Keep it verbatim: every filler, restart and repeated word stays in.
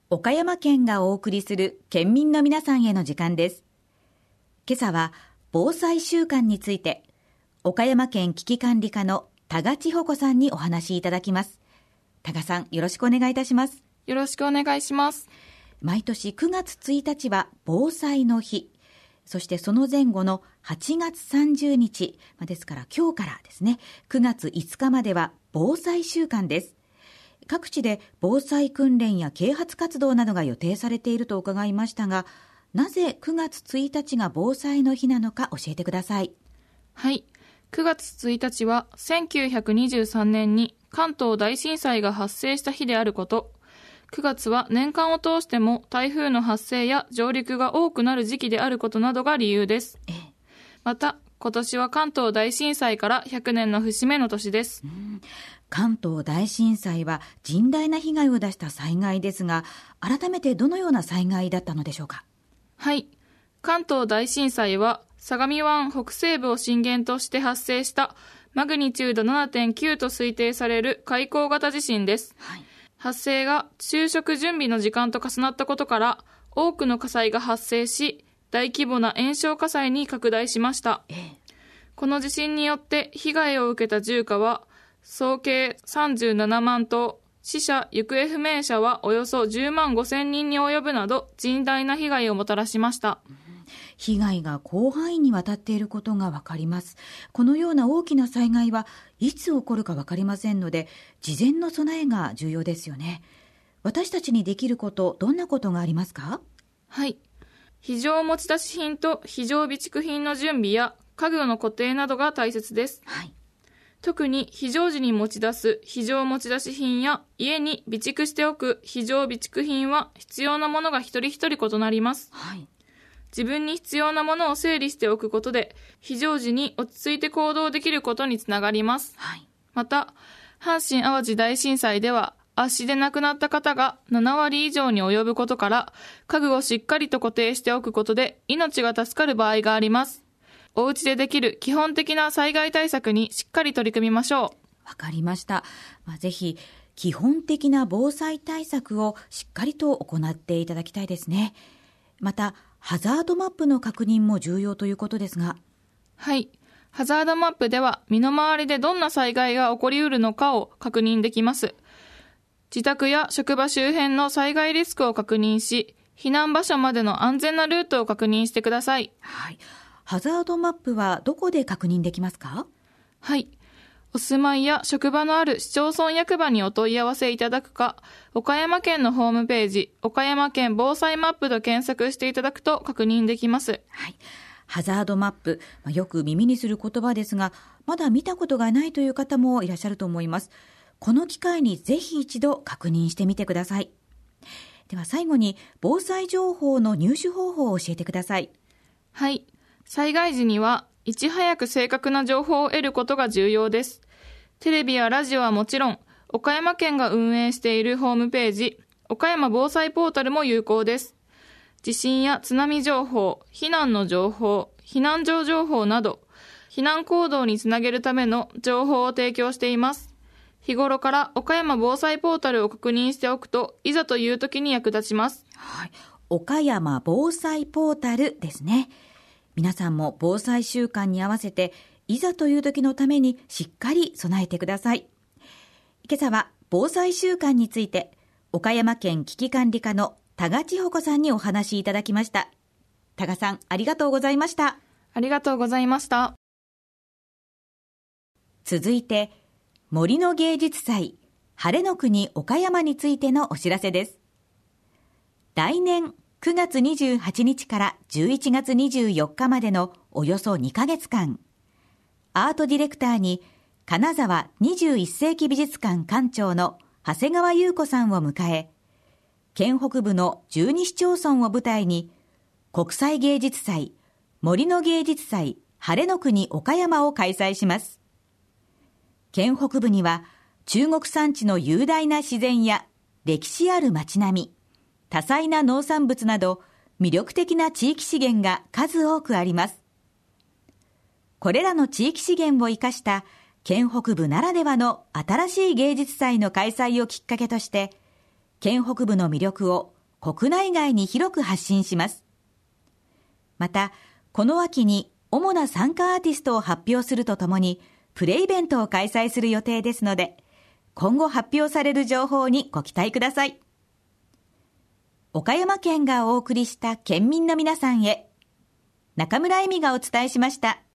岡山県がお送りする県民の皆さんへの時間です。今朝は防災週間について岡山県危機管理課の多賀千穂子さんにお話しいただきます。多賀さん、よろしくお願いいたします。 よろしくお願いします。 毎年くがつついたちは防災の日、そしてその前後のはちがつさんじゅうにち、ですから今日からですね、くがついつかまでは防災週間です。各地で防災訓練や啓発活動などが予定されていると伺いましたが、なぜくがつついたちが防災の日なのか教えてください。 はい、くがつついたちはせんきゅうひゃくにじゅうさんねんに関東大震災が発生した日であること、くがつは年間を通しても台風の発生や上陸が多くなる時期であることなどが理由です。 ええ、 また今年は関東大震災からひゃくねんの節目の年です。 うん、関東大震災は甚大な被害を出した災害ですが、改めてどのような災害だったのでしょうか。 はい、関東大震災は相模湾北西部を震源として発生したマグニチュード ななてんきゅう と推定される海溝型地震です。 はい、 発生が昼食準備の時間と重なったことから多くの火災が発生し、大規模な延焼火災に拡大しました。 ええ、 この地震によって被害を受けた住家は総計さんじゅうななまんとう、死者・行方不明者はおよそじゅうまんごせんにんに及ぶなど甚大な被害をもたらしました。 被害が広範囲にわたっていることがわかります。このような大きな災害はいつ起こるかわかりませんので、事前の備えが重要ですよね。私たちにできること、どんなことがありますか？ はい、非常持ち出し品と非常備蓄品の準備や家具の固定などが大切です。 はい、 特に非常時に持ち出す非常持ち出し品や家に備蓄しておく非常備蓄品は必要なものが一人一人異なります。 はい、 自分に必要なものを整理しておくことで非常時に落ち着いて行動できることにつながります。 はい、 また阪神淡路大震災では圧死で亡くなった方がななわり以上に及ぶことから、家具をしっかりと固定しておくことで命が助かる場合があります。お家でできる基本的な災害対策にしっかり取り組みましょう。 わかりました。まあ、ぜひ基本的な防災対策をしっかりと行っていただきたいですね。またハザードマップの確認も重要ということですが。 はい、ハザードマップでは身の回りでどんな災害が起こりうるのかを確認できます。自宅や職場周辺の災害リスクを確認し、避難場所までの安全なルートを確認してください。 はい、ハザードマップはどこで確認できますか？ はい、お住まいや職場のある市町村役場にお問い合わせいただくか、岡山県のホームページ、岡山県防災マップと検索していただくと確認できます。 はい、ハザードマップ、よく耳にする言葉ですが、まだ見たことがないという方もいらっしゃると思います。この機会にぜひ一度確認してみてください。では最後に防災情報の入手方法を教えてください。 はい、災害時にはいち早く正確な情報を得ることが重要です。テレビやラジオはもちろん、岡山県が運営しているホームページ、岡山防災ポータルも有効です。地震や津波情報、避難の情報、避難所情報など、避難行動につなげるための情報を提供しています。日頃から岡山防災ポータルを確認しておくと、いざという時に役立ちます。 はい、岡山防災ポータルですね。皆さんも防災週間に合わせて、いざという時のためにしっかり備えてください。今朝は防災週間について、岡山県危機管理課の多賀千穂子さんにお話しいただきました。多賀さん、ありがとうございました。 ありがとうございました。 続いて、森の芸術祭晴れの国岡山についてのお知らせです。来年くがつにじゅうはちにちからじゅういちがつにじゅうよっかまでのおよそにかげつかん、アートディレクターに金沢にじゅういっせいき美術館館長の長谷川優子さんを迎え、県北部のじゅうに市町村を舞台に国際芸術祭森の芸術祭晴れの国岡山を開催します。県北部には中国山地の雄大な自然や歴史ある街並み、多彩な農産物など魅力的な地域資源が数多くあります。これらの地域資源を生かした県北部ならではの新しい芸術祭の開催をきっかけとして、県北部の魅力を国内外に広く発信します。また、この秋に主な参加アーティストを発表するとともに、プレイベントを開催する予定ですので、今後発表される情報にご期待ください。岡山県がお送りした県民の皆さんへ、中村恵美がお伝えしました。